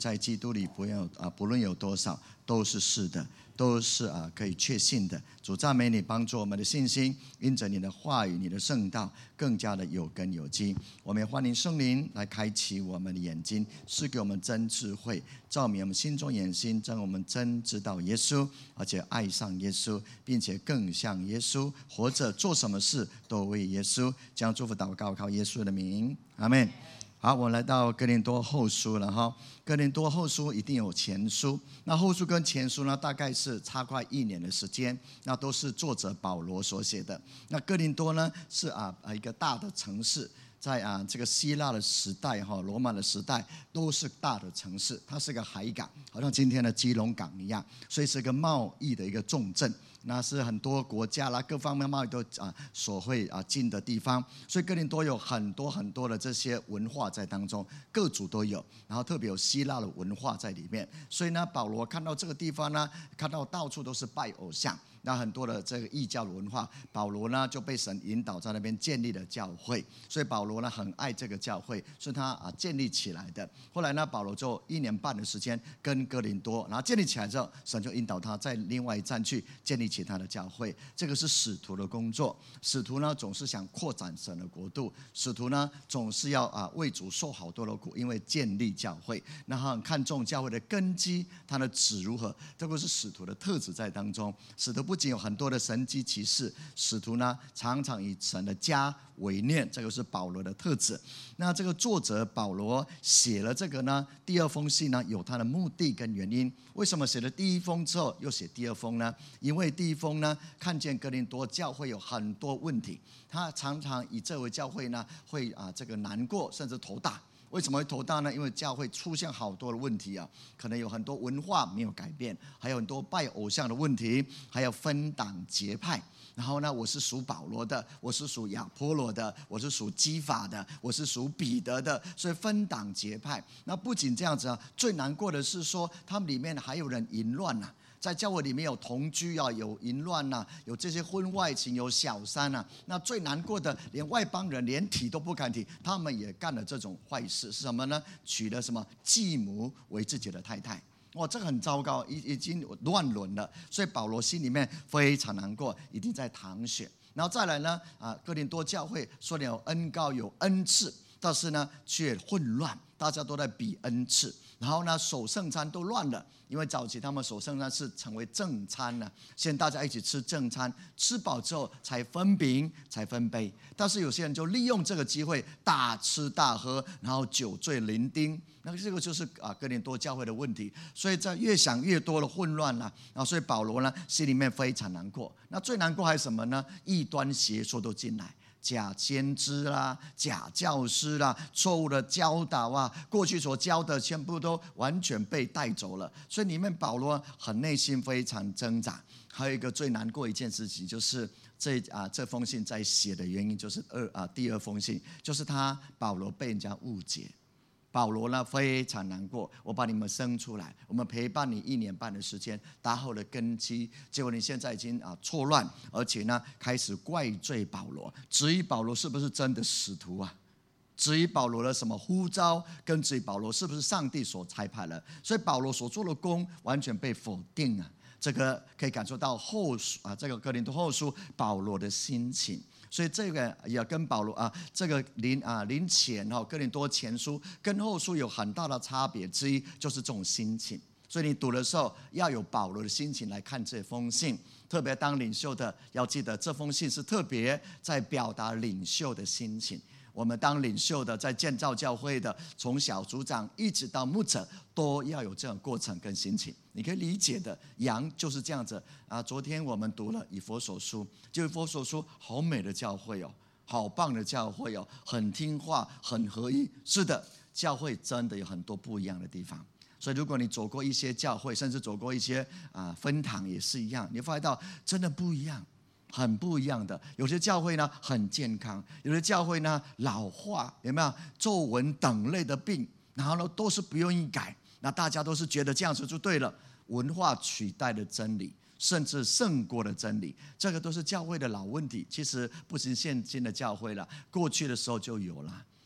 在基督里不论有多少，都是是的，都是可以确信的。主赞美你，帮助我们的信心，因着你的话语、你的圣道，更加的有根有基。我们也欢迎圣灵来开启我们的眼睛，赐给我们真智慧，照明我们心中眼睛，让我们真知道耶稣，而且爱上耶稣，并且更像耶稣，活着做什么事都为耶稣。将祝福祷告靠耶稣的名，阿们。好，我来到哥林多后书了哈。哥林多后书一定有前书，那后书跟前书呢，大概是差快1年的时间，那都是作者保罗所写的。那哥林多呢是一个大的城市，在这个希腊的时代罗马的时代都是大的城市，它是个海港，好像今天的基隆港一样，所以是个贸易的一个重镇。那是很多国家啦，各方面贸易都所会进的地方，所以哥林多有很多很多的这些文化在当中，各族都有，然后特别有希腊的文化在里面。所以呢，保罗看到这个地方呢，看到到处都是拜偶像，那很多的这个异教的文化，保罗呢就被神引导在那边建立了教会。所以保罗呢很爱这个教会，是他建立起来的。后来呢，保罗就1年半的时间跟哥林多，然后建立起来之后，神就引导他在另外一站去建立其他的教会。这个是使徒的工作。使徒呢总是想扩展神的国度，使徒呢总是要为主受好多的苦，因为建立教会。那他很看重教会的根基，他的旨如何，这个是使徒的特质在当中。使徒不仅有很多的神迹奇事，使徒呢常常以神的家为念，这个是保罗的特质。那这个作者保罗写了这个呢第2封信呢，有他的目的跟原因。为什么写了第1封之后又写第2封呢？因为第1封呢看见哥林多教会有很多问题，他常常以这为教会呢会这个难过，甚至头大。为什么会头大呢？因为教会出现好多的问题可能有很多文化没有改变，还有很多拜偶像的问题，还有分党结派。然后呢，我是属保罗的，我是属亚波罗的，我是属基法的，我是属彼得的，所以分党结派。那不仅这样子最难过的是说，他们里面还有人淫乱在教会里面有同居有淫乱有这些婚外情，有小三那最难过的，连外邦人连提都不敢提，他们也干了这种坏事。是什么呢？娶了什么继母为自己的太太。哇，这个很糟糕，已经乱伦了。所以保罗心里面非常难过，一定在淌血。然后再来呢哥林多教会虽然有恩膏有恩赐，但是呢却混乱，大家都在比恩赐。然后呢守圣餐都乱了，因为早期他们守圣餐是成为正餐现在大家一起吃正餐，吃饱之后才分饼才分杯。但是有些人就利用这个机会大吃大喝，然后酒醉伶仃。那这个就是哥林多教会的问题。所以在越想越多的混乱然后所以保罗呢心里面非常难过。那最难过还是什么呢？异端邪说都进来，假先知假教师错误的教导过去所教的全部都完全被带走了。所以里面保罗很内心非常挣扎。还有一个最难过一件事情，就是这封信在写的原因，就是第2封信，就是保罗被人家误解。保罗呢非常难过，我把你们生出来，我们陪伴你1年半的时间，打好了根基，结果你现在已经错乱，而且呢开始怪罪保罗，质疑保罗是不是真的使徒质疑保罗的什么呼召，跟质疑保罗是不是上帝所差派了。所以保罗所做的功完全被否定这个可以感受到这个哥林多后书保罗的心情。所以这个也跟保罗这个临前哥林多前书跟后书有很大的差别之一，就是这种心情。所以你读的时候要有保罗的心情来看这封信。特别当领袖的要记得，这封信是特别在表达领袖的心情。我们当领袖的，在建造教会的，从小组长一直到牧者，都要有这种过程跟心情。你可以理解的，羊就是这样子昨天我们读了以弗所书，就以弗所书好美的教会好棒的教会很听话，很合一。是的，教会真的有很多不一样的地方。所以如果你走过一些教会，甚至走过一些分堂也是一样，你发现到真的不一样，很不一样的。有些教会呢很健康，有些教会呢老化，有没有皱纹等类的病，然后呢都是不愿意改，那大家都是觉得这样子就对了。文化取代了真理，甚至胜过了真理，这个都是教会的老问题。其实不是现今的教会了，过去的时候就有了。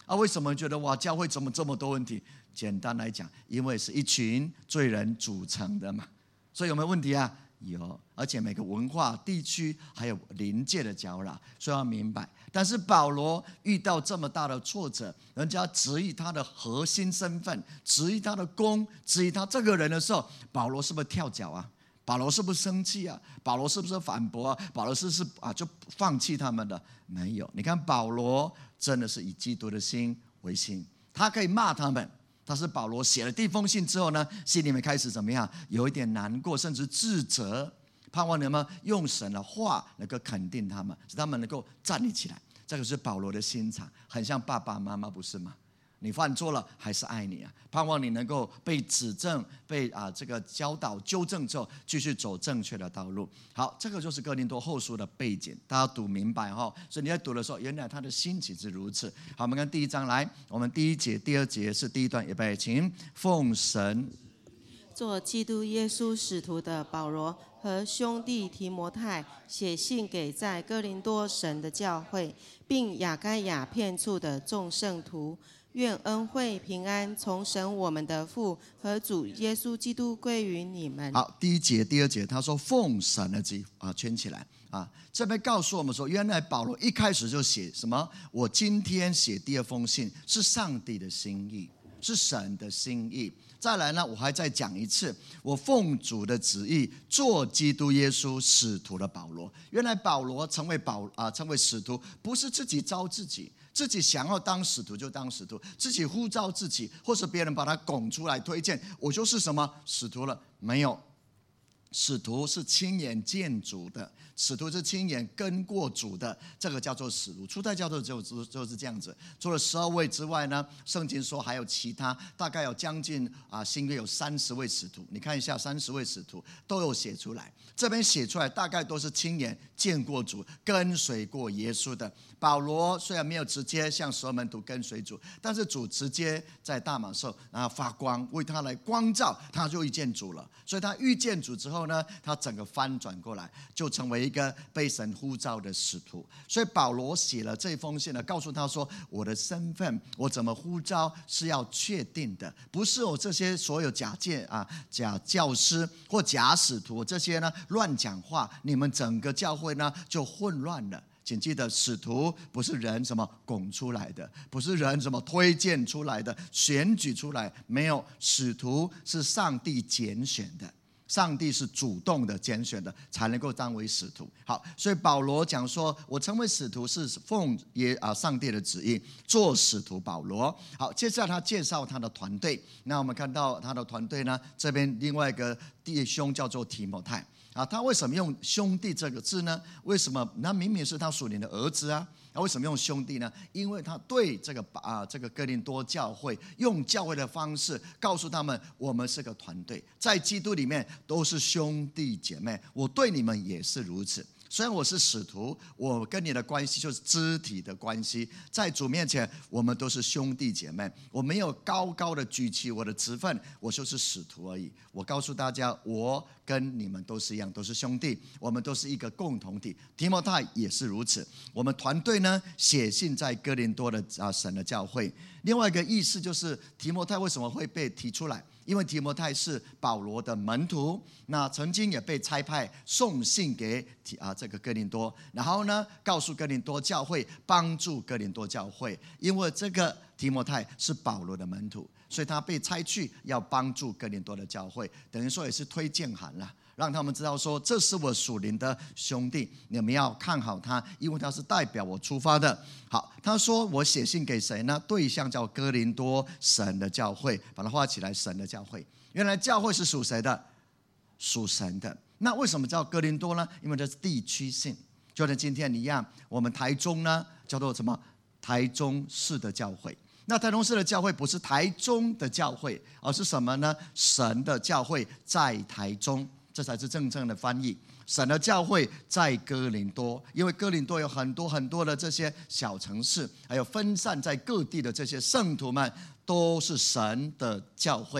为什么觉得哇，教会怎么这么多问题？简单来讲，因为是一群罪人组成的嘛，所以有没有问题啊？有，而且每个文化、地区还有临界的搅扰，所以要明白。但是保罗遇到这么大的挫折，人家质疑他的核心身份，质疑他的功，质疑他这个人的时候，保罗是不是跳脚啊？保罗是不是生气啊？保罗是不是反驳啊？保罗是就放弃他们的？没有。你看保罗真的是以基督的心为心，他可以骂他们。但是保罗写了第一封信之后呢，心里面开始怎么样？有一点难过，甚至自责，盼望你们用神的话能够肯定他们，使他们能够站立起来。这个是保罗的心肠，很像爸爸妈妈，不是吗？你犯错了还是爱你啊，盼望你能够被指正，被这个教导纠正之后，继续走正确的道路。好，这个就是哥林多后书的背景，大家读明白哈。所以你在读的时候，原来他的心情是如此。好，我们看第一章来，我们第一节、第二节是第一段，预备，请。奉神做基督耶稣使徒的保罗和兄弟提摩太写信给在哥林多神的教会，并亚该亚遍处的众圣徒。愿恩惠平安从神我们的父和主耶稣基督归于你们。 好，第一节、第二节，他说奉神的旨圈起来啊。这边告诉我们说，原来保罗一开始就写什么？我今天写第二封信是上帝的心意，是神的心意。再来呢，我还再讲一次，我奉主的旨意做基督耶稣使徒的保罗。原来保罗成为使徒，不是自己招自己。自己想要当使徒就当使徒，自己呼召自己，或是别人把他拱出来推荐，我就是什么使徒了？没有，使徒是亲眼见主的，使徒是亲眼跟过主的，这个叫做使徒。初代教会就是这样子。除了12位之外呢，圣经说还有其他，大概有将近新约有30位使徒。你看一下30位使徒都有写出来，这边写出来大概都是亲眼见过主、跟随过耶稣的。保罗虽然没有直接向所有门徒跟随主，但是主直接在大马色然后发光，为他来光照，他就遇见主了。所以他遇见主之后呢，他整个翻转过来，就成为一个被神呼召的使徒。所以保罗写了这封信呢，告诉他说，我的身份，我怎么呼召是要确定的，不是我这些所有假教师或假使徒这些呢乱讲话，你们整个教会呢就混乱了。请记得，使徒不是人什么拱出来的，不是人什么推荐出来的、选举出来，没有，使徒是上帝拣选的，上帝是主动的拣选的，才能够当为使徒。好，所以保罗讲说，我成为使徒是奉上帝的旨意做使徒保罗。好，接下来他介绍他的团队。那我们看到他的团队呢，这边另外一个弟兄叫做提摩太。他为什么用兄弟这个字呢？为什么？那明明是他属灵的儿子啊！为什么用兄弟呢？因为他对这个哥林多教会用教会的方式告诉他们，我们是个团队，在基督里面都是兄弟姐妹，我对你们也是如此。虽然我是使徒，我跟你的关系就是肢体的关系，在主面前我们都是兄弟姐妹，我没有高高的举起我的职分，我就是使徒而已。我告诉大家，我跟你们都是一样，都是兄弟，我们都是一个共同体。提摩太也是如此。我们团队呢，写信在哥林多的神的教会。另外一个意思就是提摩太为什么会被提出来？因为提摩太是保罗的门徒，那曾经也被差派送信给这个哥林多，然后呢告诉哥林多教会，帮助哥林多教会。因为这个提摩太是保罗的门徒，所以他被差去要帮助哥林多的教会，等于说也是推荐函了，让他们知道说，这是我属灵的兄弟，你们要看好他，因为他是代表我出发的。好，他说我写信给谁呢？对象叫哥林多神的教会，把它画起来，神的教会。原来教会是属谁的？属神的。那为什么叫哥林多呢？因为这是地区性，就像今天一样，我们台中呢叫做什么？台中市的教会。那台中市的教会不是台中的教会，而是什么呢？神的教会在台中，这才是真正的翻译。神的教会在哥林多，因为哥林多有很多很多的这些小城市，还有分散在各地的这些圣徒们，都是神的教会。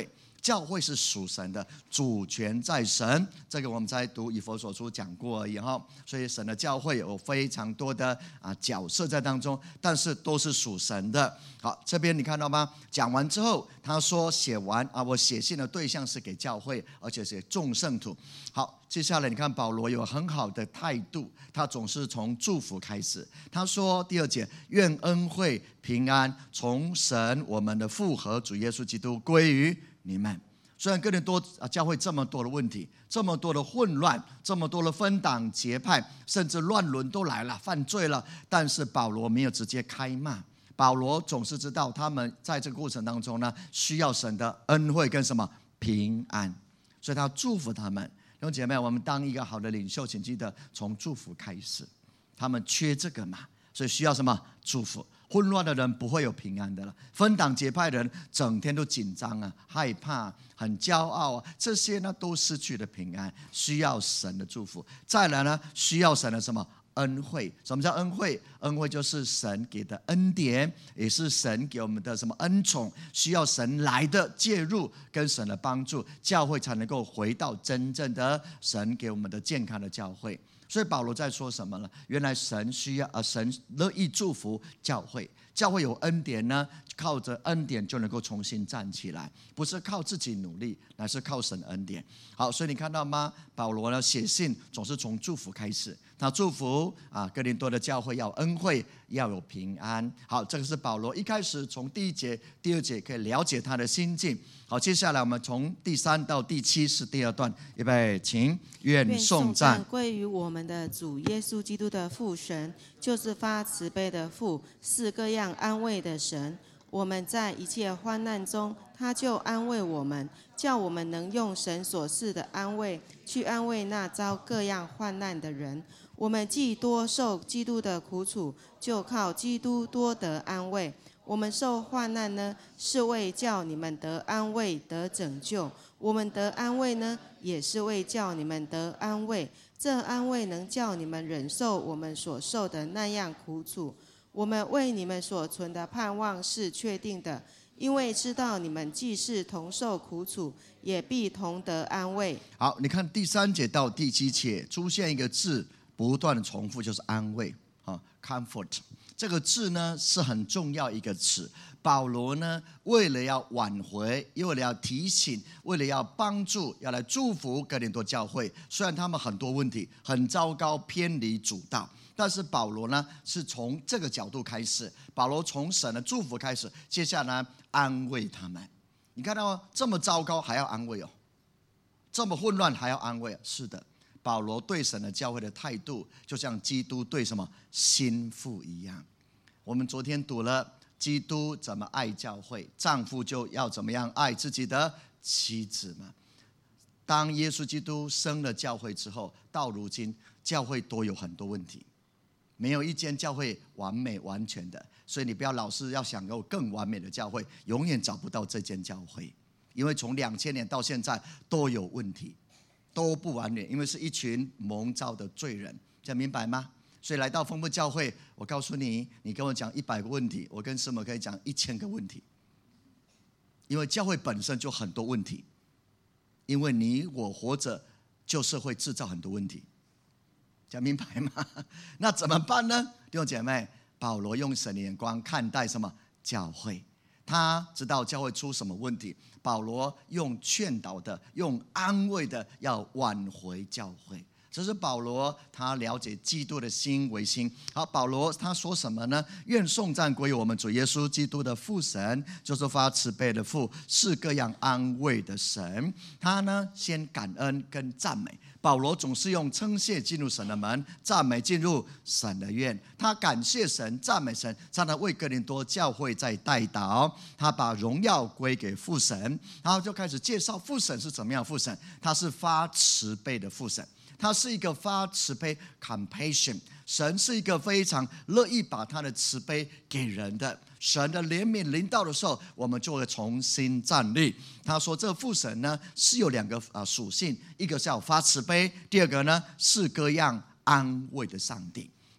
教会是属神的，主权在神。这个我们在读以弗所书讲过而已哈。所以神的教会有非常多的角色在当中，但是都是属神的。好，这边你看到吗？讲完之后，他说写完我写信的对象是给教会，而且是众圣徒。好，接下来你看保罗有很好的态度，他总是从祝福开始。他说第2节，愿恩惠平安从神我们的父和主耶稣基督归于你们。虽然哥林多教会这么多的问题，这么多的混乱，这么多的分党结派，甚至乱伦都来了，犯罪了，但是保罗没有直接开骂。保罗总是知道他们在这个过程当中呢，需要神的恩惠跟什么平安，所以他祝福他们。弟兄姐妹，我们当一个好的领袖，请记得从祝福开始。他们缺这个嘛，所以需要什么祝福。混乱的人不会有平安的了，分党结派的人整天都紧张害怕，很骄傲这些呢都失去了平安，需要神的祝福。再来呢，需要神的什么恩惠？什么叫恩惠？恩惠就是神给的恩典，也是神给我们的什么恩宠，需要神来的介入跟神的帮助，教会才能够回到真正的神给我们的健康的教会。所以保罗在说什么呢？原来神需要神乐意祝福教会，教会有恩典呢，靠着恩典就能够重新站起来，不是靠自己努力，乃是靠神恩典。好，所以你看到吗？保罗呢写信总是从祝福开始，他祝福哥林多的教会要恩惠，要有平安。好，这个是保罗一开始从第1节、第2节可以了解他的心境。好，接下来我们从第3到第7是第2段，预备，请。愿颂赞归于我们的主耶稣基督的父神，就是发慈悲的父，是各样安慰的神。我们在一切患难中，他就安慰我们，叫我们能用神所赐的安慰去安慰那遭各样患难的人。我们既多受基督的苦楚，就靠基督多得安慰。我们受患难呢，是为叫你们得安慰得拯救；我们得安慰呢，也是为叫你们得安慰。这安慰能叫你们忍受我们所受的那样苦楚。我们为你们所存的盼望是确定的，因为知道你们既是同受苦楚，也必同得安慰。 好，你看第3节到第7节出现一个字，不断的重复，就是安慰，comfort。这个字呢是很重要一个词。保罗呢为了要挽回，为了要提醒，为了要帮助，要来祝福哥林多教会。虽然他们很多问题，很糟糕，偏离主道，但是保罗呢是从这个角度开始。保罗从神的祝福开始，接下来安慰他们。你看到吗？这么糟糕还要安慰这么混乱还要安慰是的。保罗对神的教会的态度，就像基督对什么心腹一样。我们昨天读了基督怎么爱教会，丈夫就要怎么样爱自己的妻子嘛。当耶稣基督生了教会之后，到如今教会都有很多问题，没有一间教会完美完全的，所以你不要老是要想有更完美的教会，永远找不到这间教会，因为从2000年到现在都有问题，都不完美，因为是一群蒙召的罪人，这样明白吗？所以来到丰富教会，我告诉你，你跟我讲100个问题，我跟师母可以讲1000个问题，因为教会本身就很多问题，因为你我活着就是会制造很多问题，这样明白吗？那怎么办呢？弟兄姐妹，保罗用神的眼光看待什么教会，他知道教会出什么问题，保罗用劝导的，用安慰的，要挽回教会。这是保罗他了解基督的心为心。好，保罗他说什么呢？愿颂赞归于我们主耶稣基督的父神，就是发慈悲的父，是各样安慰的神。他呢先感恩跟赞美。保罗总是用称谢进入神的门，赞美进入神的院。他感谢神，赞美神，常常为哥林多教会在代祷。他把荣耀归给父神，然后就开始介绍父神是怎么样的父神。他是发慈悲的父神，他是一个发慈悲 compassion， 神是一个非常乐意把他的慈悲给人的。神的怜悯临到的时候，我们就会重新站立。他说这父神呢是有2个属性，一个是要发慈悲，第2个呢是各样安慰的上帝。弟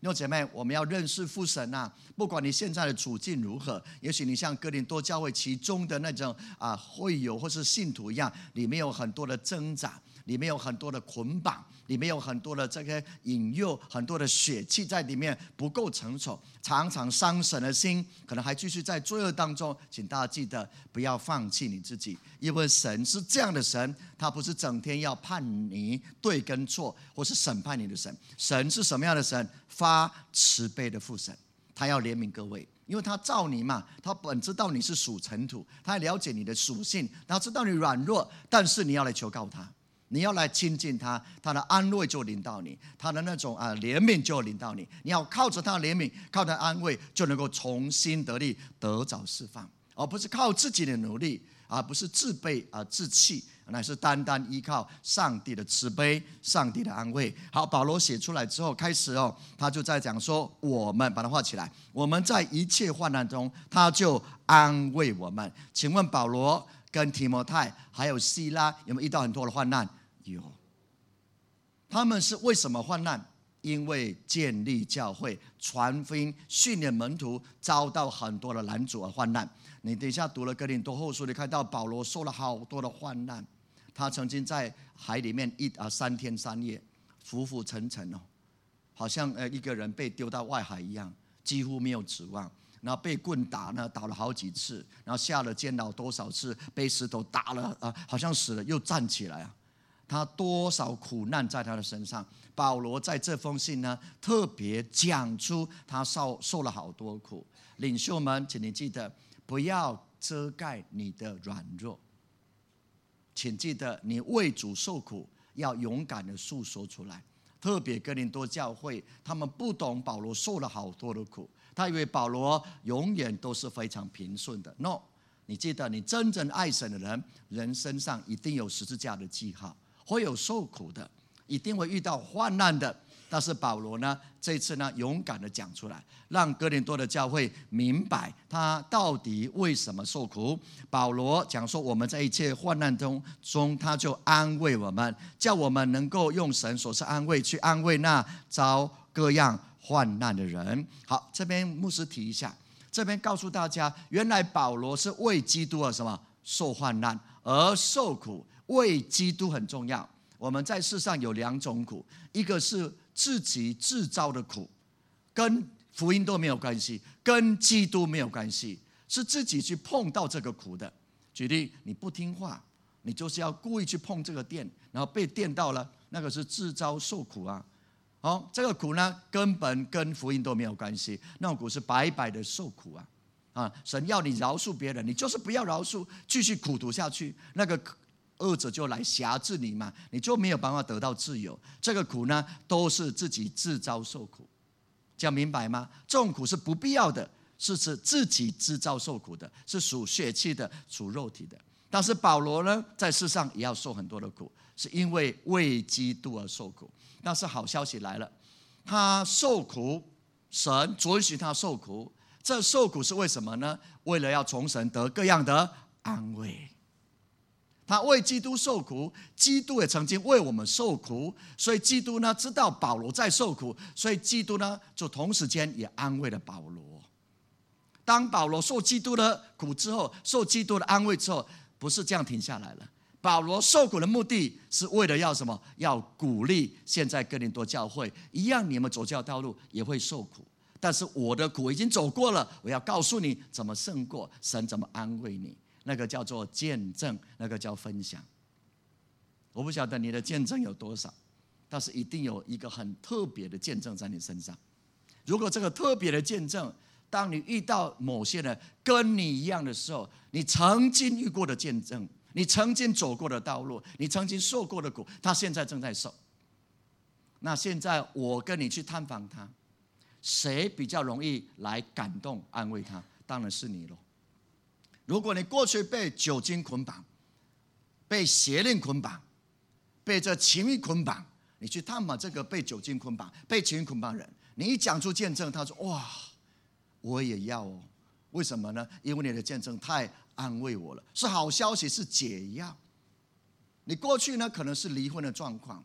弟兄姐妹，我们要认识父神啊！不管你现在的处境如何，也许你像哥林多教会其中的那种会友或是信徒一样，里面有很多的挣扎，里面有很多的捆绑，里面有很多的这个引诱，很多的血气在里面不够成熟，常常伤神的心，可能还继续在罪恶当中。请大家记得不要放弃你自己，因为神是这样的神，他不是整天要判你对跟错，或是审判你的神。神是什么样的神？发慈悲的父神，他要怜悯各位，因为他造你嘛，他本知道你是属尘土，他还了解你的属性，他知道你软弱，但是你要来求告他，你要来亲近他，他的安慰就临到你，他的那种怜悯就临到你，你要靠着他的怜悯，靠他的安慰，就能够重新得力，得早释放，而不是靠自己的努力，而不是自卑自弃，乃是单单依靠上帝的慈悲，上帝的安慰。好，保罗写出来之后开始他就在讲说，我们把它画起来，我们在一切患难中，他就安慰我们。请问保罗跟提摩太还有希拉有没有遇到很多的患难？有。他们是为什么患难？因为建立教会、传福音、训练门徒，遭到很多的拦阻而患难。你等一下读了哥林多后书，你看到保罗受了好多的患难。他曾经在海里面3天3夜，浮浮沉沉好像一个人被丢到外海一样，几乎没有指望。然后被棍打呢，打了好几次，然后下了监牢多少次，被石头打了好像死了又站起来他多少苦难在他的身上。保罗在这封信呢，特别讲出他受了好多苦。领袖们，请你记得不要遮盖你的软弱，请记得你为主受苦要勇敢的诉说出来。特别哥林多教会，他们不懂保罗受了好多的苦，他以为保罗永远都是非常平顺的。 No， 你记得，你真正爱神的人，人身上一定有十字架的记号，会有受苦的，一定会遇到患难的。但是保罗呢，这一次呢，勇敢的讲出来，让哥林多的教会明白他到底为什么受苦。保罗讲说，我们在一切患难中，他就安慰我们，叫我们能够用神所赐安慰去安慰那遭各样患难的人。好，这边牧师提一下，这边告诉大家，原来保罗是为基督而什么受患难而受苦，为基督很重要。我们在世上有2种苦，一个是自己制造的苦，跟福音都没有关系，跟基督没有关系，是自己去碰到这个苦的。举例，你不听话，你就是要故意去碰这个电，然后被电到了，那个是自招受苦这个苦呢，根本跟福音都没有关系，那种苦是白白的受苦神要你饶恕别人，你就是不要饶恕，继续苦读下去，那个恶者就来辖制你嘛，你就没有办法得到自由。这个苦呢，都是自己自招受苦，这样明白吗？这种苦是不必要的，是指自己制造受苦的，是属血气的，属肉体的。但是保罗呢，在世上也要受很多的苦，是因为为基督而受苦。但是好消息来了，他受苦，神准许他受苦，这受苦是为什么呢？为了要从神得各样的安慰。他为基督受苦，基督也曾经为我们受苦，所以基督呢知道保罗在受苦，所以基督呢就同时间也安慰了保罗。当保罗受基督的苦之后，受基督的安慰之后，不是这样停下来了。保罗受苦的目的是为了要什么？要鼓励现在哥林多教会一样，你们走教道路也会受苦，但是我的苦已经走过了，我要告诉你怎么胜过，神怎么安慰你。那个叫做见证，那个叫分享。我不晓得你的见证有多少，但是一定有一个很特别的见证在你身上。如果这个特别的见证，当你遇到某些人跟你一样的时候，你曾经遇过的见证，你曾经走过的道路，你曾经受过的苦，他现在正在受。那现在我跟你去探访他，谁比较容易来感动安慰他？当然是你咯。如果你过去被酒精捆绑，被邪灵捆绑，被这情欲捆绑，你去探访这个被酒精捆绑、被情欲捆绑人，你一讲出见证，他说：“哇，我也要哦。”为什么呢？因为你的见证太安慰我了，是好消息，是解药。你过去呢可能是离婚的状况，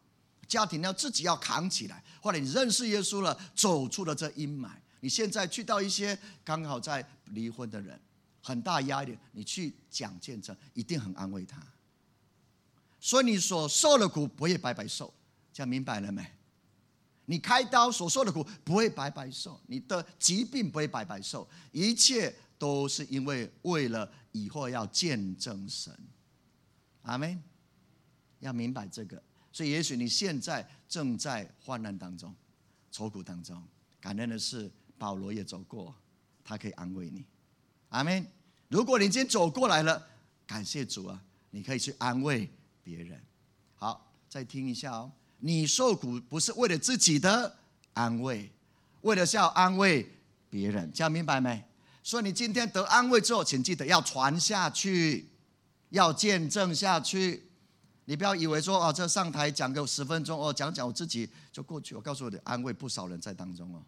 家庭要自己要扛起来。后来你认识耶稣了，走出了这阴霾。你现在去到一些刚好在离婚的人，很大压力，你去讲见证，一定很安慰他。所以你所受的苦不会白白受，这样明白了没？你开刀所受的苦不会白白受，你的疾病不会白白受，一切都是因为了以后要见证神。阿们，要明白这个。所以也许你现在正在患难当中、愁苦当中，感恩的是保罗也走过，他可以安慰你。阿们。如果你今天走过来了，感谢主啊，你可以去安慰别人。好，再听一下哦。你受苦不是为了自己的安慰，为了是要安慰别人，这样明白没？所以你今天得安慰之后，请记得要传下去，要见证下去。你不要以为说这上台讲个10分钟讲讲我自己就过去。我告诉你，安慰不少人在当中哦。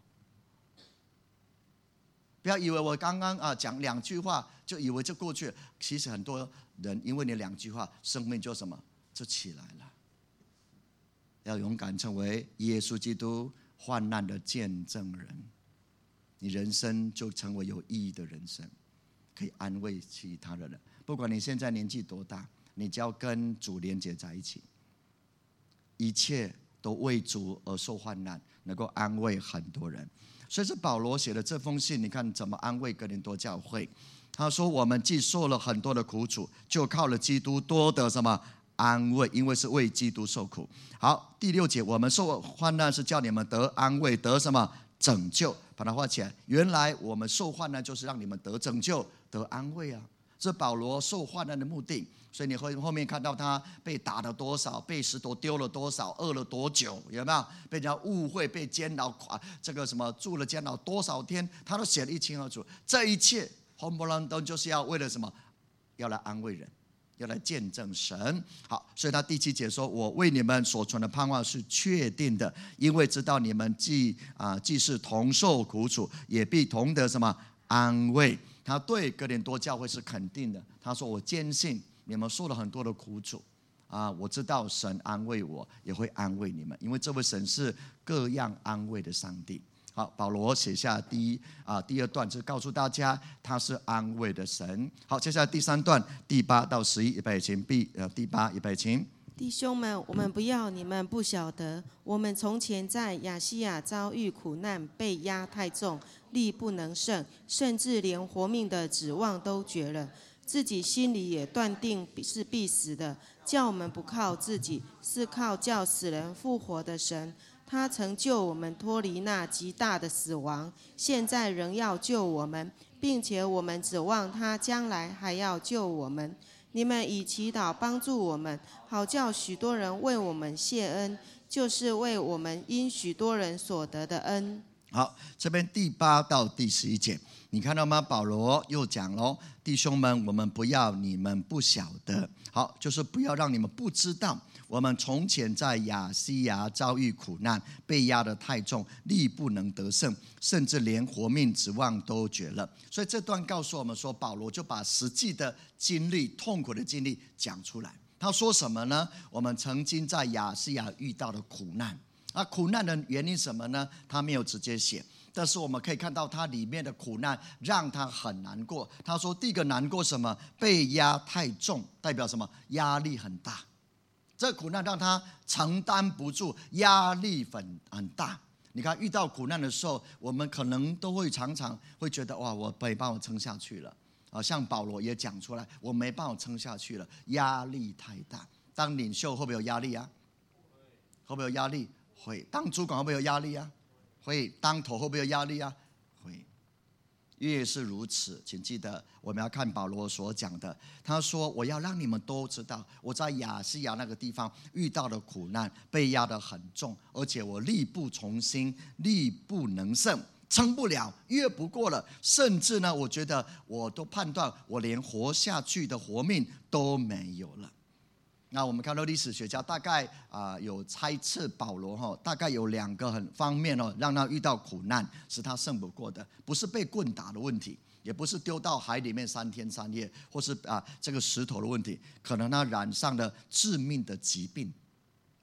不要以为我刚刚讲2句话就以为就过去了，其实很多人因为你2句话，生命就什么就起来了。要勇敢成为耶稣基督患难的见证人，你人生就成为有意义的人生，可以安慰其他的人。不管你现在年纪多大，你只要跟主连结在一起，一切都为主而受患难，能够安慰很多人。所以是保罗写的这封信，你看怎么安慰哥林多教会。他说我们既受了很多的苦楚，就靠了基督多得什么安慰，因为是为基督受苦。好，第6节，我们受患难是叫你们得安慰，得什么拯救。把它画起来，原来我们受患难就是让你们得拯救，得安慰啊。这是保罗受患难的目的。所以你会后面看到他被打了多少，被石头丢了多少，饿了多久，有没有？被人家误会，被监牢，这个什么住了监牢多少天，他都写得一清二楚。这一切轰不啷咚就是要为了什么？要来安慰人，要来见证神。好，所以他第7节说：“我为你们所存的盼望是确定的，因为知道你们既是同受苦楚，也必同得什么安慰。”他对哥林多教会是肯定的。他说：“我坚信你们受了很多的苦楚我知道神安慰我，也会安慰你们，因为这位神是各样安慰的上帝。”好，保罗写下第2段，就是告诉大家他是安慰的神。好，接下来第3段第8到11，预备请第8，预备请。 弟兄们，我们不要你们不晓得，我们从前在亚细亚遭遇苦难，被压太重，力不能胜，甚至连活命的指望都绝了，自己心里也断定是必死的。叫我们不靠自己，是靠叫死人复活的神。他曾救我们脱离那极大的死亡，现在仍要救我们，并且我们指望他将来还要救我们。你们以祈祷帮助我们，好叫许多人为我们谢恩，就是为我们因许多人所得的恩。 好，这边第8到第11节，你看到吗？保罗又讲咯，弟兄们，我们不要你们不晓得。好，就是不要让你们不知道，我们从前在亚细亚遭遇苦难，被压得太重，力不能得胜，甚至连活命指望都绝了。所以这段告诉我们说，保罗就把实际的经历、痛苦的经历讲出来。他说什么呢？我们曾经在亚细亚遇到的苦难。苦难的原因什么呢？他没有直接写，但是我们可以看到他里面的苦难让他很难过。他说第一个难过什么？被压太重，代表什么？压力很大。这苦难让他承担不住，压力很大。你看遇到苦难的时候，我们可能都会常常会觉得，哇，我没办法撑下去了。像保罗也讲出来，我没办法撑下去了，压力太大。当领袖会不会有压力啊？会不会有压力？会。当主管会不会有压力啊？会。当头会不会有压力啊？会。越是如此，请记得我们要看保罗所讲的。他说：“我要让你们都知道，我在亚细亚那个地方遇到的苦难，被压得很重，而且我力不从心，力不能胜，撑不了，越不过了。甚至呢，我觉得我都判断我连活下去的活命都没有了。”那我们看到历史学家大概有猜测保罗大概有2个方面让他遇到苦难使他胜不过的，不是被棍打的问题，也不是丢到海里面3天3夜，或是这个石头的问题，可能他染上了致命的疾病，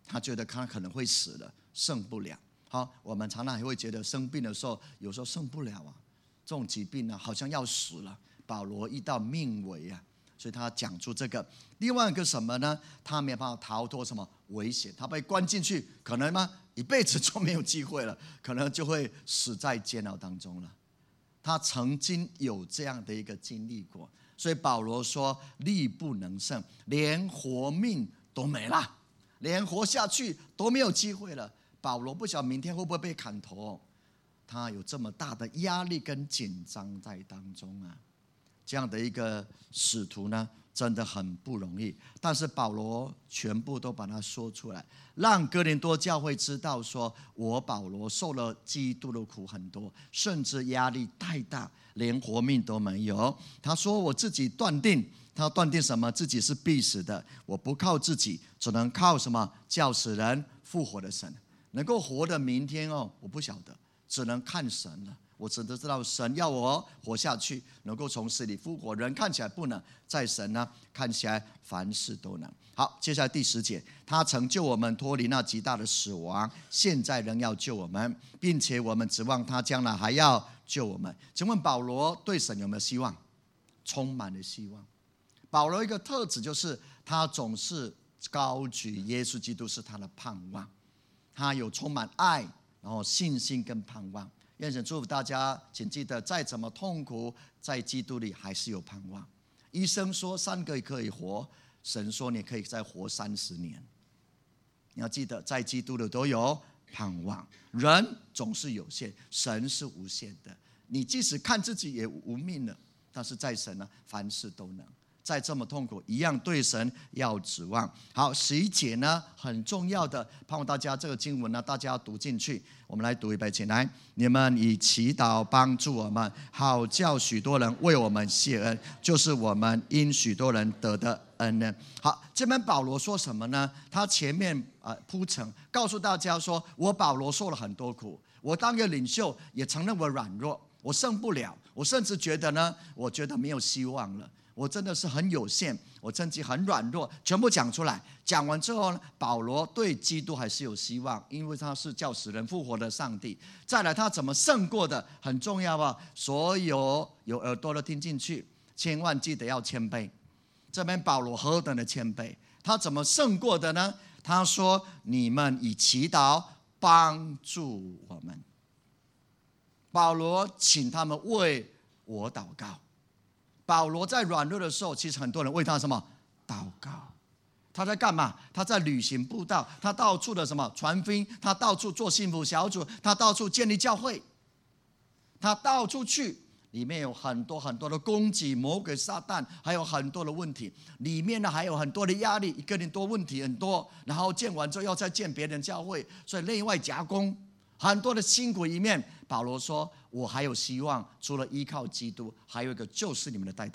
他觉得他可能会死了，胜不了。好，我们常常还会觉得生病的时候，有时候胜不了啊，这种疾病呢，好像要死了。保罗遇到命危啊，所以他讲出这个。另外一个什么呢？他没有办法逃脱什么危险，他被关进去，可能吗？一辈子就没有机会了，可能就会死在监牢当中了。他曾经有这样的一个经历过，所以保罗说力不能胜，连活命都没了，连活下去都没有机会了。保罗不晓得明天会不会被砍头，他有这么大的压力跟紧张在当中啊。这样的一个使徒呢，真的很不容易。但是保罗全部都把它说出来，让哥林多教会知道说，我保罗受了基督的苦很多，甚至压力太大，连活命都没有。他说我自己断定，他断定什么？自己是必死的，我不靠自己，只能靠什么？叫死人复活的神。能够活的明天我不晓得，只能看神了。我只知道神要我活下去，能够从死里复活。人看起来不能，在神呢看起来凡事都能。好，接下来第10节，他曾救我们脱离那极大的死亡，现在仍要救我们，并且我们指望他将来还要救我们。请问保罗对神有没有希望？充满了希望。保罗一个特质就是他总是高举耶稣基督是他的盼望，他有充满爱，然后信心跟盼望。愿神祝福大家，请记得再怎么痛苦，在基督里还是有盼望。医生说3个月可以活，神说你可以再活30年。你要记得在基督里都有盼望。人总是有限，神是无限的。你即使看自己也无命了，但是在神呢，凡事都能。再这么痛苦，一样对神要指望。好，11节呢很重要的，盼望大家这个经文呢，大家要读进去。我们来读一遍，请来，你们以祈祷帮助我们，好叫许多人为我们谢恩，就是我们因许多人得的恩呢。好，这边保罗说什么呢？他前面铺陈，告诉大家说，我保罗受了很多苦，我当个领袖也承认我软弱，我胜不了，我甚至觉得呢，我觉得没有希望了。我真的是很有限，我自己很软弱，全部讲出来。讲完之后呢，保罗对基督还是有希望，因为他是叫死人复活的上帝。再来，他怎么胜过的很重要啊！所有有耳朵的听进去，千万记得要谦卑。这边保罗何等的谦卑，他怎么胜过的呢？他说：“你们以祈祷帮助我们。”保罗请他们为我祷告。保罗在软弱的时候，其实很多人为他什么祷告？他在干嘛？他在旅行布道，他到处的什么传福音，他到处做幸福小组，他到处建立教会，他到处去，里面有很多很多的攻击，魔鬼撒旦，还有很多的问题，里面呢还有很多的压力，一个人多问题很多，然后建完之后要再建别人教会，所以内外夹攻，很多的辛苦一面。保罗说，我还有希望，除了依靠基督，还有一个就是你们的代祷。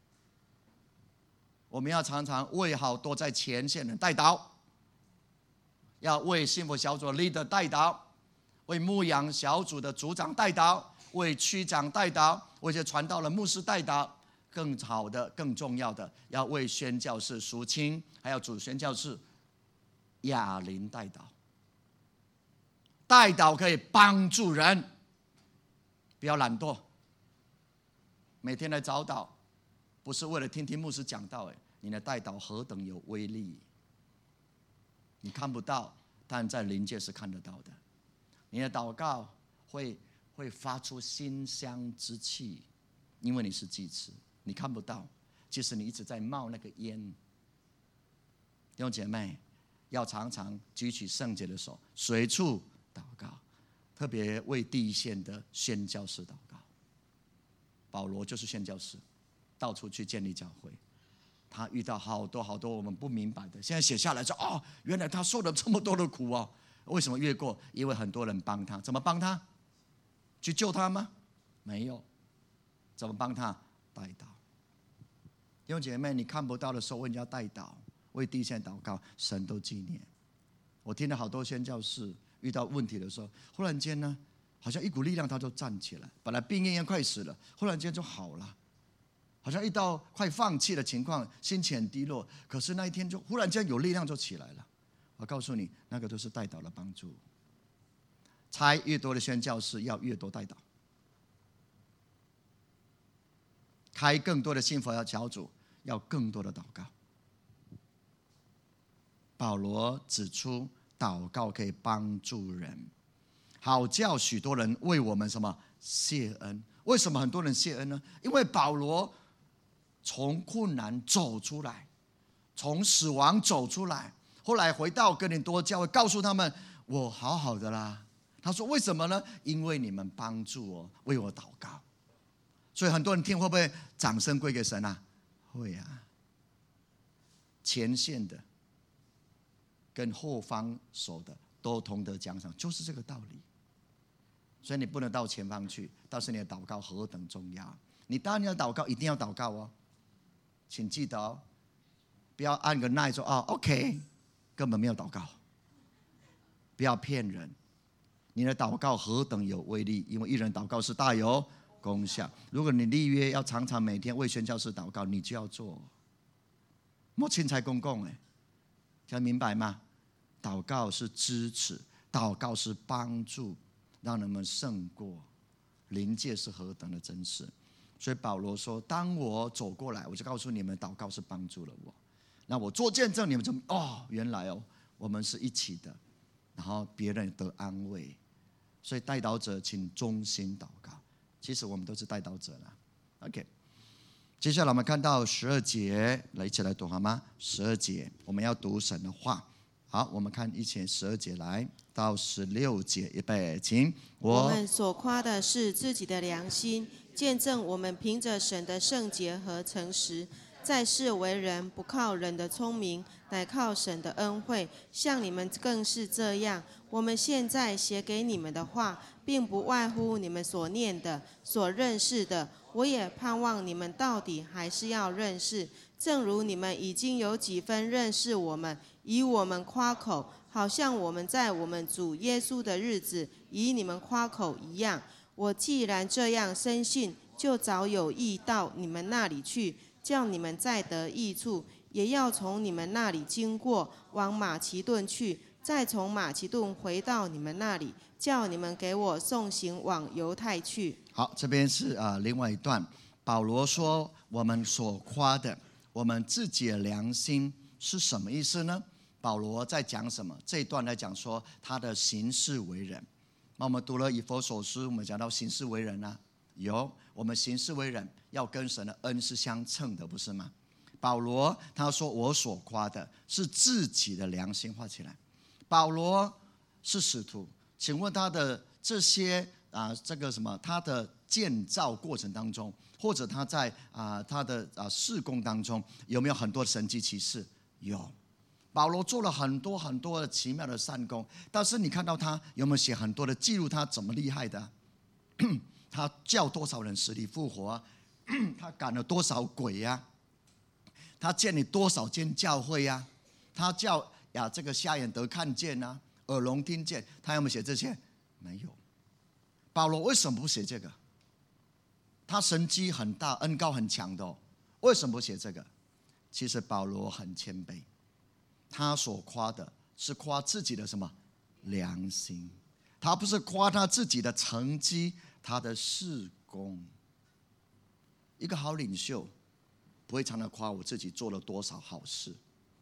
我们要常常为好多在前线的代祷，要为幸福小组的 leader 代祷，为牧养小组的组长代祷，为区长代祷，为这传道的牧师代祷。更好的、更重要的，要为宣教士赎清，还有主宣教士亚林代祷。代祷可以帮助人，不要懒惰，每天来早祷，不是为了听听牧师讲道。你的代祷何等有威力！你看不到，但在灵界是看得到的。你的祷告会发出馨香之气，因为你是祭司，你看不到，即使你一直在冒那个烟。弟兄姐妹，要常常举起圣洁的手，随处祷告，特别为第一线的宣教士祷告。保罗就是宣教士，到处去建立教会。他遇到好多好多我们不明白的，现在写下来说，原来他受了这么多的苦哦。为什么越过？因为很多人帮他。怎么帮他？去救他吗？没有。怎么帮他？代祷。弟兄姐妹，你看不到的时候为人家代祷，为第一线祷告，神都纪念。我听了好多宣教士遇到问题的时候，忽然间呢，好像一股力量他就站起来，本来病恹恹快死了，忽然间就好了。好像遇到快放弃的情况，心情很低落，可是那一天就忽然间有力量就起来了。 我告诉你，那个都是代祷的帮助。差越多的宣教士，要越多代祷；开更多的信佛小组，要更多的祷告。保罗指出，祷告可以帮助人，好叫许多人为我们什么谢恩。为什么很多人谢恩呢？因为保罗从困难走出来，从死亡走出来，后来回到哥林多教会，告诉他们我好好的啦。他说为什么呢？因为你们帮助我，为我祷告。所以很多人听会不会掌声归给神啊？会啊。前线的跟后方手的都同得奖赏，就是这个道理。所以你不能到前方去，但是你的祷告何等重要。你当然要祷告，一定要祷告哦，请记得哦，不要按个耐说OK， 根本没有祷告。不要骗人，你的祷告何等有威力，因为一人祷告是大有功效。如果你立约要常常每天为宣教士祷告，你就要做，莫轻财公共听明白吗？祷告是支持，祷告是帮助，让人们胜过。灵界是何等的真实。所以保罗说，当我走过来，我就告诉你们，祷告是帮助了我。那我做见证，你们就原来我们是一起的，然后别人得安慰。所以代祷者请忠心祷告。其实我们都是代祷者啦。 OK， 接下来我们看到12节，来一起来读好吗？12节我们要读神的话。好，我们看一起12节来到16节，预备，请。 我们所夸的是自己的良心，见证我们凭着神的圣洁和诚实，在世为人，不靠人的聪明，乃靠神的恩惠。像你们更是这样。我们现在写给你们的话，并不外乎你们所念的、所认识的。我也盼望你们到底还是要认识，正如你们已经有几分认识我们，以我们夸口，好像我们在我们主耶稣的日子以你们夸口一样。我既然这样深信，就早有意到你们那里去，叫你们再得益处，也要从你们那里经过，往马其顿去，再从马其顿回到你们那里，叫你们给我送行往犹太去。 好，这边是另外一段。保罗说，我们所夸的，我们自己的良心是什么意思呢？保罗在讲什么？这一段来讲说他的行事为人。那我们读了以弗所书，我们讲到行事为人啊，我们行事为人要跟神的恩是相称的，不是吗？保罗他说，我所夸的是自己的良心，画起来。保罗是使徒，请问他的这些他的建造过程当中，或者他在他的事工当中，有没有很多神迹奇事？有。保罗做了很多很多的奇妙的善工，但是你看到他有没有写很多的记录他怎么厉害的？他叫多少人死里复活啊？他赶了多少鬼啊？他建立多少间教会啊？他叫这个瞎眼得看见啊，耳聋听见，他有没有写这些？没有。保罗为什么不写这个？他神迹很大，恩膏很强的为什么不写这个？其实保罗很谦卑，他所夸的是夸自己的什么良心，他不是夸他自己的成绩，他的事工。一个好领袖不会常常夸我自己做了多少好事。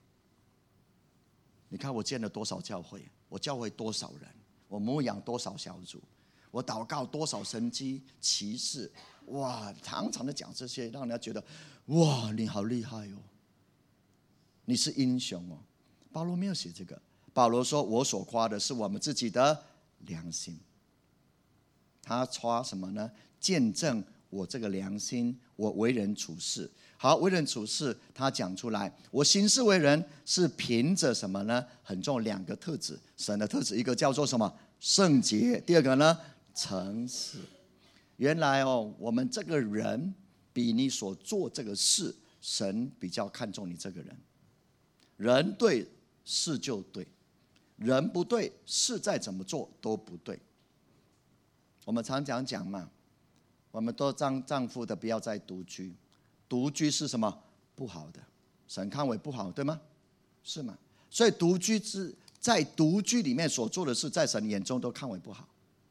你看我建了多少教会，我教会多少人，我牧养多少小组，我祷告多少神迹奇事，哇，常常的讲这些，让人家觉得哇，你好厉害哦，你是英雄哦。保罗没有写这个，保罗说，我所夸的是我们自己的良心。他夸什么呢？见证我这个良心，我为人处事。好，为人处事，他讲出来，我行事为人是凭着什么呢？很重要两个特质，神的特质，一个叫做什么？圣洁。第二个呢？诚实。原来我们这个人比你所做这个事，神比较看重你这个人。人对，事就对；人不对，事再怎么做都不对。我们常讲嘛，我们都丈夫的不要再独居，独居是什么？不好的，神看为不好，对吗？是吗？所以独居在独居里面所做的事，在神眼中都看为不好。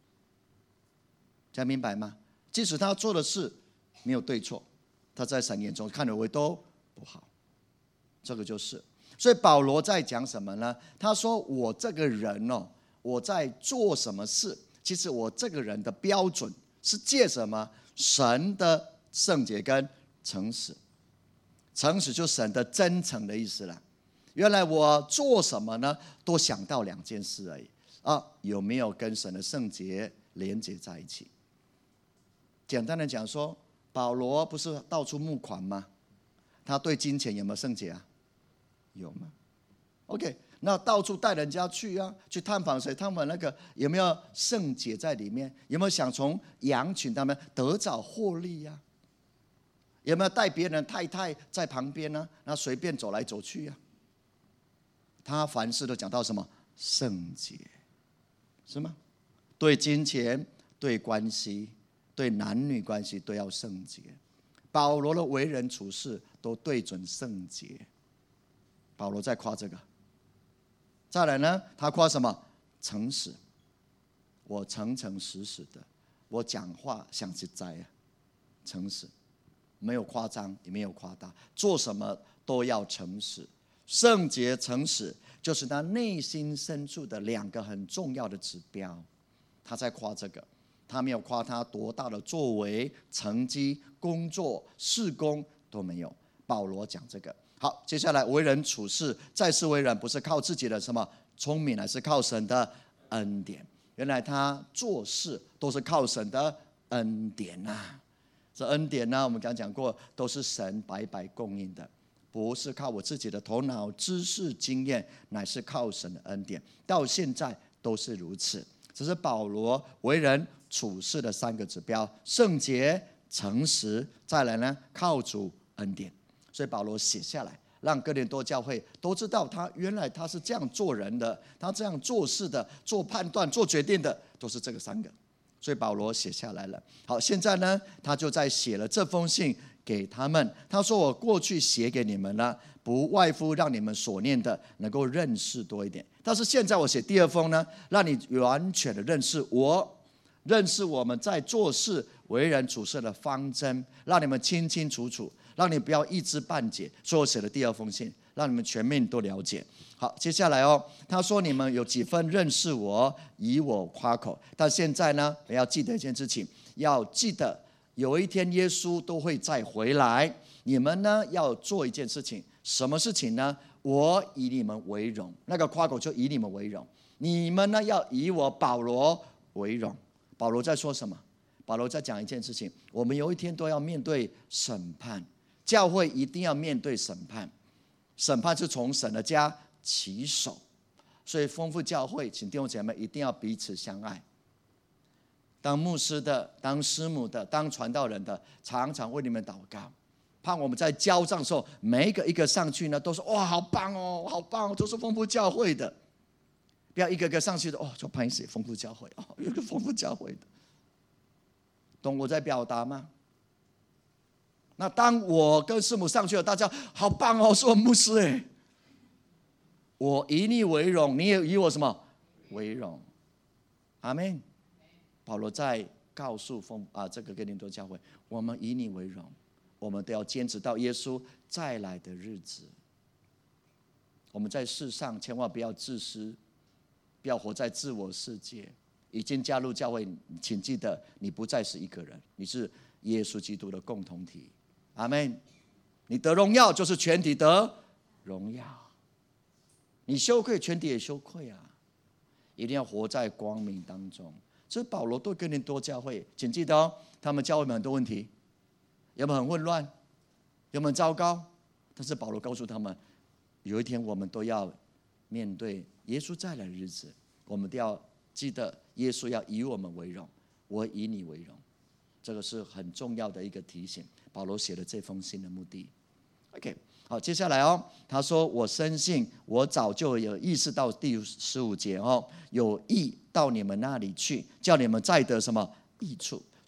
大家明白吗？即使他做的事没有对错，他在神眼中看为都不好。这个就是，所以保罗在讲什么呢？他说我这个人我在做什么事，其实我这个人的标准是借什么？神的圣洁跟诚实。诚实就是神的真诚的意思了。原来我做什么呢？都想到2件事而已有没有跟神的圣洁连接在一起？简单的讲说，保罗不是到处募款吗？他对金钱有没有圣洁啊？有吗 ？OK， 那到处带人家去去探访谁？探访那个有没有圣洁在里面？有没有想从羊群他们得着获利呀？有没有带别人太太在旁边呢？那随便走来走去他凡事都讲到什么？圣洁，是吗？对金钱、对关系、对男女关系都要圣洁。保罗的为人处事都对准圣洁。保罗在夸这个。再来呢，他夸什么？诚实。我诚诚实实的，我讲话像实在诚实，没有夸张，也没有夸大，做什么都要诚实。圣洁、诚实就是他内心深处的2个很重要的指标。他在夸这个，他没有夸他多大的作为、成绩、工作、事工都没有。保罗讲这个。好，接下来为人处事，在世为人不是靠自己的什么聪明，而是靠神的恩典。原来他做事都是靠神的恩典这恩典我们刚讲过，都是神白白供应的，不是靠我自己的头脑、知识、经验，乃是靠神的恩典。到现在都是如此。这是保罗为人处事的3个指标：圣洁、诚实，再来呢，靠主恩典。所以保罗写下来，让哥林多教会都知道原来他是这样做人的，他这样做事的，做判断、做决定的，都是这个3个。所以保罗写下来了。好，现在呢，他就在写了这封信给他们。他说：“我过去写给你们了，不外乎让你们所念的能够认识多一点。但是现在我写第2封呢，让你完全的认识我，认识我们在做事、为人处事的方针，让你们清清楚楚，让你不要一知半解。所以我写了第2封信，让你们全面都了解。”好，接下来他说你们有几分认识我，以我夸口。但现在呢，要记得一件事情，要记得有一天耶稣都会再回来。你们呢要做一件事情，什么事情呢？我以你们为荣。那个夸口就以你们为荣。你们呢要以我保罗为荣。保罗在说什么？保罗在讲一件事情，我们有一天都要面对审判，教会一定要面对审判。审判是从神的家起手，所以丰富教会，请弟兄姐妹一定要彼此相爱。当牧师的、当师母的、当传道人的，常常为你们祷告，盼我们在交账的时候，每一个上去呢，都说哇，好棒哦，好棒哦，都是丰富教会的。不要一个个上去的就拍谁丰富教会有个丰富教会的，懂我在表达吗？那当我跟师母上去了，大家好棒哦，是我牧师我以你为荣，你也以我什么为荣？阿们。保罗在告诉这个哥林多教会，我们以你为荣，我们都要坚持到耶稣再来的日子。我们在世上千万不要自私，不要活在自我世界。已经加入教会，请记得你不再是一个人，你是耶稣基督的共同体。阿们。你得荣耀就是全体得荣耀，你羞愧全体也羞愧一定要活在光明当中。所以保罗对哥林多教会，请记得他们教会有很多问题，有没有很混乱，有没有很糟糕？但是保罗告诉他们，有一天我们都要面对耶稣再来的日子，我们都要记得耶稣要以我们为荣，我以你为荣。这个是很重要的一个提醒，保罗写了这封信的目的。 OK， 好，接下来他说我深信我早就有意识到第15节有意到你们那里去，叫你们再得什么益处。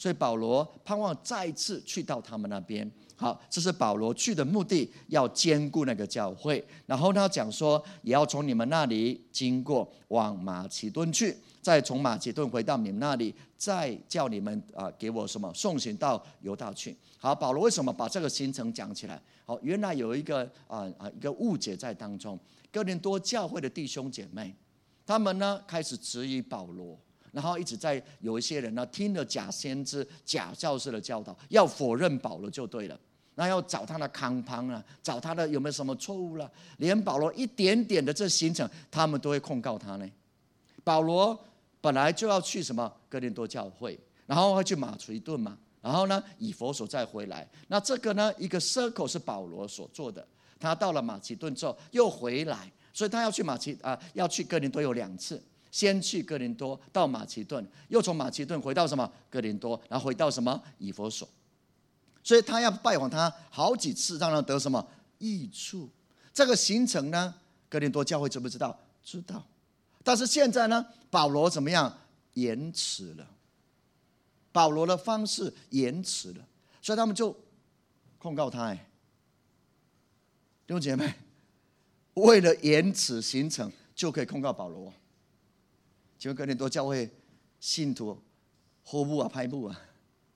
所以保罗盼望再次去到他们那边。好，这是保罗去的目的，要兼顾那个教会。然后呢，讲说也要从你们那里经过，往马其顿去，再从马其顿回到你们那里，再叫你们给我什么送行到犹大去。好，保罗为什么把这个行程讲起来？好，原来有一个一个误解在当中。哥林多教会的弟兄姐妹，他们呢开始质疑保罗。然后一直在有一些人呢，听了假先知、假教师的教导，要否认保罗就对了。那要找他的康旁啊，找他的有没有什么错误了？连保罗一点点的这行程，他们都会控告他呢。保罗本来就要去什么哥林多教会，然后会去马其顿嘛，然后呢以弗所再回来。那这个呢一个 circle 是保罗所做的，他到了马其顿之后又回来，所以他要去哥林多有2次。先去哥林多，到马其顿，又从马其顿回到什么哥林多，然后回到什么以弗所，所以他要拜访他好几次，让他得什么益处。这个行程呢，哥林多教会知不知道？知道。但是现在呢，保罗怎么样？延迟了。保罗的方式延迟了，所以他们就控告他。弟兄姐妹，为了延迟行程，就可以控告保罗。请问哥林多教会信徒好不啊歹不啊？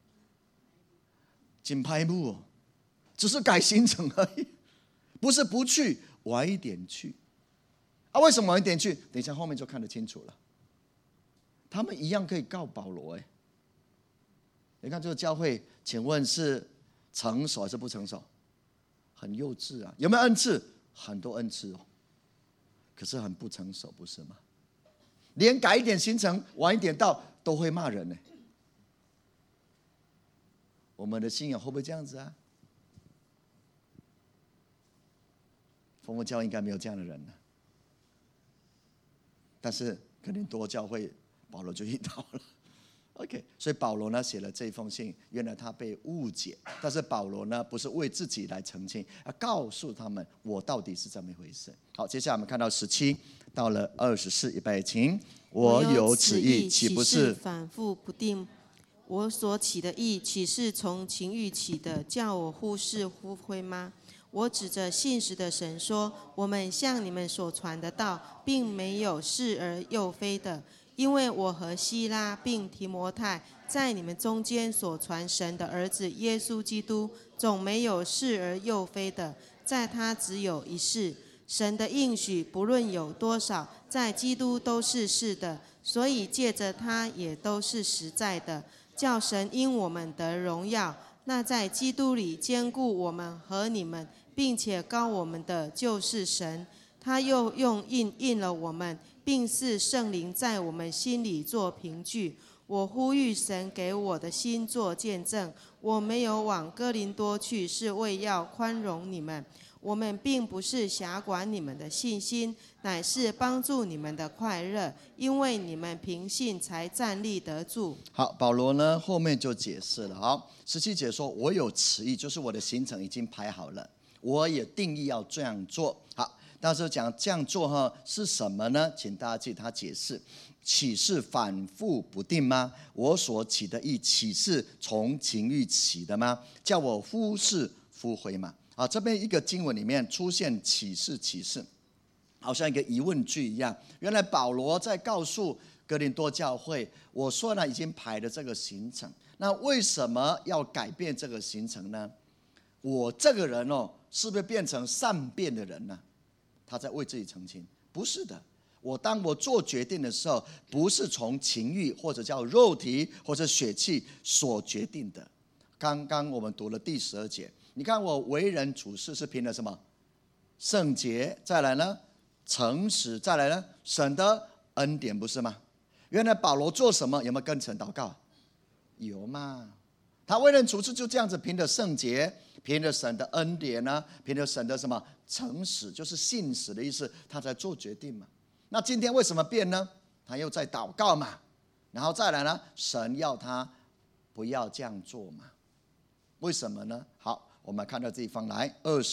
真歹不哦，只是改行程而已，不是不去，晚一点去。为什么晚一点去？等一下后面就看得清楚了。他们一样可以告保罗。你看这个教会，请问是成熟还是不成熟？很幼稚啊！有没有恩赐？很多恩赐哦，可是很不成熟，不是吗？连改一点行程，晚一点到都会骂人呢。我们的信仰会不会这样子啊？丰富教应该没有这样的人呢。但是哥林多教会，保罗就遇到了。OK， 所以保罗呢写了这封信，原来他被误解，但是保罗呢不是为自己来澄清，要告诉他们我到底是这么一回事。好，接下来我们看到17到了24，预备，请。我有此意，岂不是反复不定？我所起的意，岂是从情欲起的，叫我忽视忽挥吗？我指着信实的神说，我们向你们所传的道，并没有是而又非的。因为我和希拉并提摩太在你们中间所传神的儿子耶稣基督，总没有是而又非的，在他只有一是。神的应许不论有多少，在基督都是是的，所以借着他也都是实在的，叫神因我们得荣耀。那在基督里兼顾我们和你们，并且膏我们的就是神。他又用印了我们，并是圣灵在我们心里做凭据。我呼吁神给我的心做见证，我没有往哥林多去，是为要宽容你们。我们并不是辖管你们的信心，乃是帮助你们的快乐，因为你们凭信才站立得住。 好，保罗呢后面就解释了。好，17节说，我有此意，就是我的行程已经排好了，我也定义要这样做。好，但是讲这样做是什么呢？请大家记他解释，岂是反复不定吗？我所起的意，岂是从情欲起的吗？叫我忽视忽挥吗？这边一个经文里面出现启示，好像一个疑问句一样。原来保罗在告诉哥林多教会，我说呢已经排了这个行程，那为什么要改变这个行程呢？我这个人是不是变成善变的人呢？他在为自己澄清，不是的。当我做决定的时候，不是从情欲或者叫肉体或者血气所决定的。刚刚我们读了第12节。你看我为人处事是凭了什么？圣洁，再来呢诚实，再来呢神的恩典，不是吗？原来保罗做什么？有没有跟神祷告？有嘛？他为人处事就这样子，凭着圣洁，凭着神的恩典呢，凭着神的什么诚实，就是信实的意思，他在做决定嘛。那今天为什么变呢？他又在祷告嘛，然后再来呢，神要他不要这样做嘛？为什么呢？好。我们看到这地方来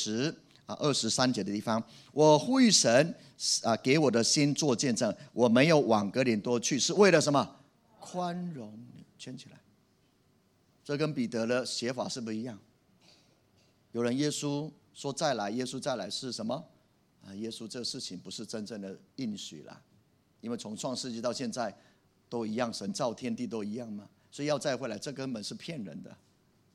23节的地方，我呼吁神给我的心做见证，我没有往哥林多去，是为了什么？宽容你，圈起来。 这跟彼得的写法是不一样。有人耶稣说再来，耶稣再来是什么？耶稣这个事情不是真正的应许啦，因为从创世纪到现在都一样，神造天地都一样嘛，所以要再回来，这根本是骗人的。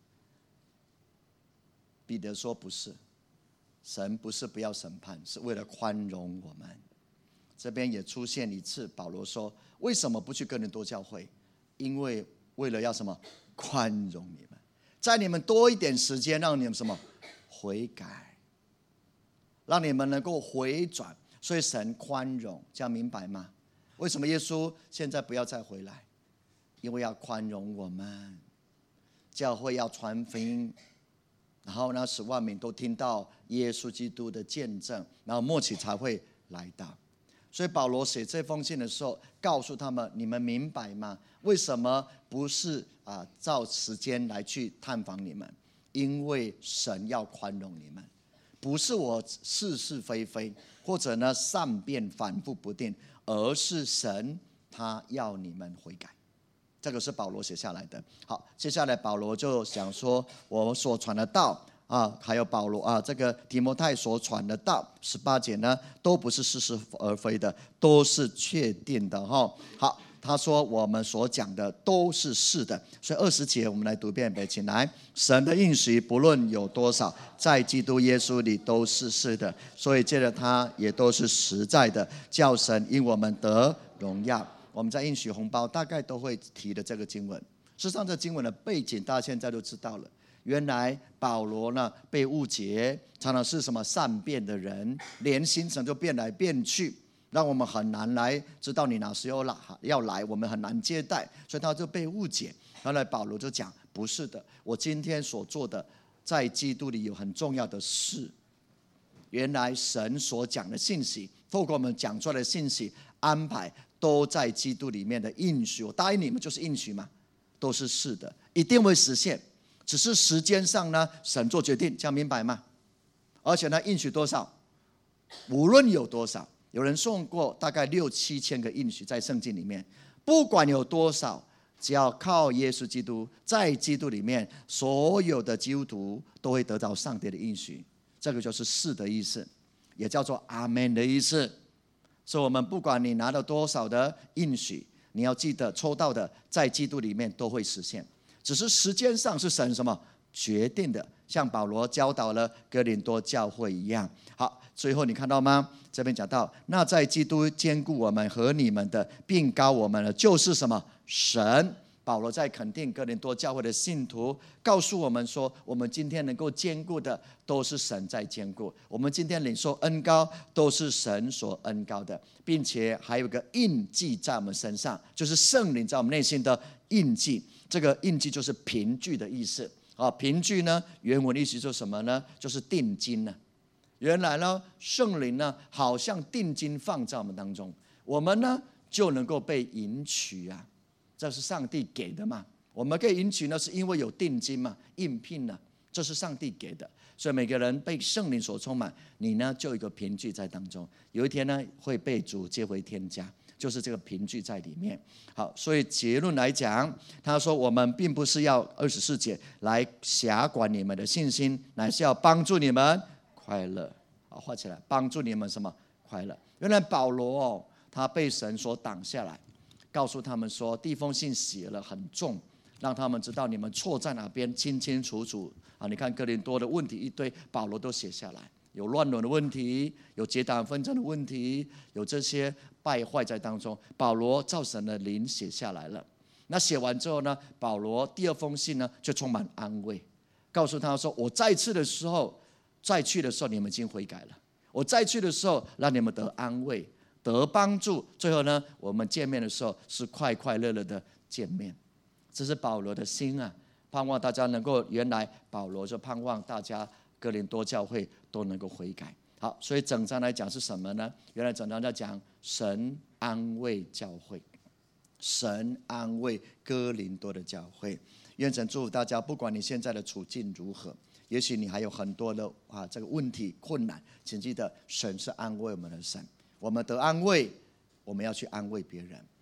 彼得说不是，神不是不要审判，是为了宽容我们。这边也出现一次，保罗说为什么不去哥林多教会？因为为了要什么？宽容你们，在你们多一点时间，让你们什么？悔改，让你们能够回转，所以神宽容，这样明白吗？为什么耶稣现在不要再回来？因为要宽容我们，教会要传福音，然后呢，使万民都听到耶稣基督的见证，然后末期才会来到。所以保罗写这封信的时候，告诉他们：你们明白吗？为什么不是照时间来去探访你们？因为神要宽容你们，不是我是是非非，或者呢善变反复不定，而是神他要你们悔改。这个是保罗写下来的。好，接下来保罗就想说，我所传的道还有保罗这个提摩太所传的道，18节呢，都不是似是而非的，都是确定的哈。好，他说我们所讲的都是是的，所以20节我们来读一遍，请来。神的应许不论有多少，在基督耶稣里都是是的，所以借着他也都是实在的，叫神因我们得荣耀。我们在应许红包大概都会提的这个经文，事实上这经文的背景大家现在都知道了。原来保罗呢被误解，常常是什么善变的人，连行程就变来变去，让我们很难来知道你哪时要来，我们很难接待，所以他就被误解。后来保罗就讲，不是的，我今天所做的在基督里有很重要的事。原来神所讲的信息，透过我们讲出来的信息安排，都在基督里面的应许，我答应你们就是应许嘛，都是是的，一定会实现。只是时间上呢，神做决定，这样明白吗？而且呢，应许多少，无论有多少，有人送过大概6-7千个应许在圣经里面，不管有多少，只要靠耶稣基督，在基督里面，所有的基督徒都会得到上帝的应许。这个就是是的意思，也叫做阿们的意思。所以我们不管你拿了多少的应许，你要记得抽到的在基督里面都会实现，只是时间上是神什么决定的，像保罗教导了哥林多教会一样。好，最后你看到吗？这边讲到，那在基督兼顾我们和你们的，并膏我们的，就是什么？神。保罗在肯定哥林多教会的信徒，告诉我们说，我们今天能够兼顾的都是神在兼顾，我们今天领受恩膏都是神所恩膏的，并且还有一个印记在我们身上，就是圣灵在我们内心的印记。这个印记就是凭据的意思凭据呢，原文意思就是什么呢？就是定金呢。原来呢，圣灵呢，好像定金放在我们当中，我们呢就能够被迎娶啊。这是上帝给的嘛？我们可以迎娶呢，是因为有定金嘛，应聘呢，这是上帝给的。所以每个人被圣灵所充满，你呢就有一个凭据在当中。有一天呢，会被主接回天家，就是这个凭据在里面。好，所以结论来讲，他说我们并不是要24节来辖管你们的信心，乃是要帮助你们快乐。好，画起来，帮助你们什么快乐？原来保罗他被神所挡下来。告诉他们说，第一封信写了很重，让他们知道你们错在哪边，清清楚楚你看哥林多的问题一堆，保罗都写下来，有乱伦的问题，有结党纷争的问题，有这些败坏在当中，保罗照神的灵写下来了。那写完之后呢，保罗第二封信呢就充满安慰，告诉他说，我再去的时候你们已经悔改了，我再去的时候让你们得安慰，得帮助，最后呢，我们见面的时候是快快乐乐的见面。这是保罗的心盼望大家能够，原来保罗就盼望大家哥林多教会都能够悔改。好，所以整章来讲是什么呢？原来整章在讲神安慰教会，神安慰哥林多的教会。愿神祝福大家，不管你现在的处境如何，也许你还有很多的这个问题困难，请记得神是安慰我们的神。我们得安慰，我们要去安慰别人，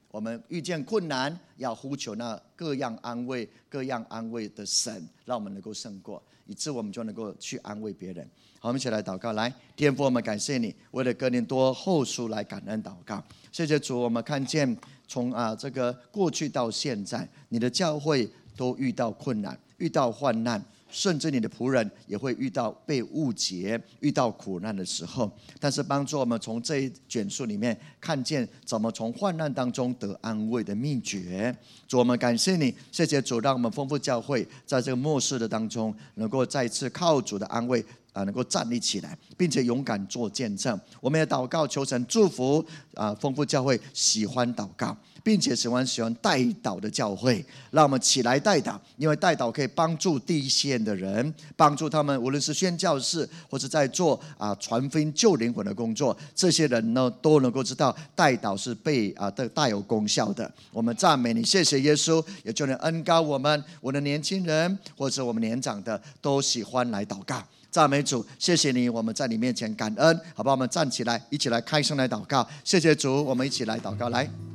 我们遇见困难，要呼求那各样安慰的神，让我们能够胜过，以致我们就能够去安慰别人。好，我们一起来祷告。来，天父，我们感谢你，为了哥林多后书来感恩祷告。谢谢主，我们看见从这个过去到现在，你的教会都遇到困难，遇到患难，甚至你的仆人也会遇到被误解、遇到苦难的时候。但是帮助我们从这一卷书里面看见怎么从患难当中得安慰的秘诀。主，我们感谢你，谢谢主，让我们丰富教会在这个末世的当中，能够再一次靠主的安慰能够站立起来，并且勇敢做见证。我们也祷告求神祝福丰富教会喜欢祷告，并且喜欢代祷的教会，让我们起来代祷，因为代祷可以帮助第一线的人，帮助他们无论是宣教士或是在做传福音救灵魂的工作，这些人呢都能够知道代祷是大有功效的。我们赞美你，谢谢耶稣，也就能恩膏我们的年轻人或者我们年长的都喜欢来祷告。赞美主，谢谢你，我们在你面前感恩，好吧？我们站起来，一起来开声来祷告。谢谢主，我们一起来祷告，来。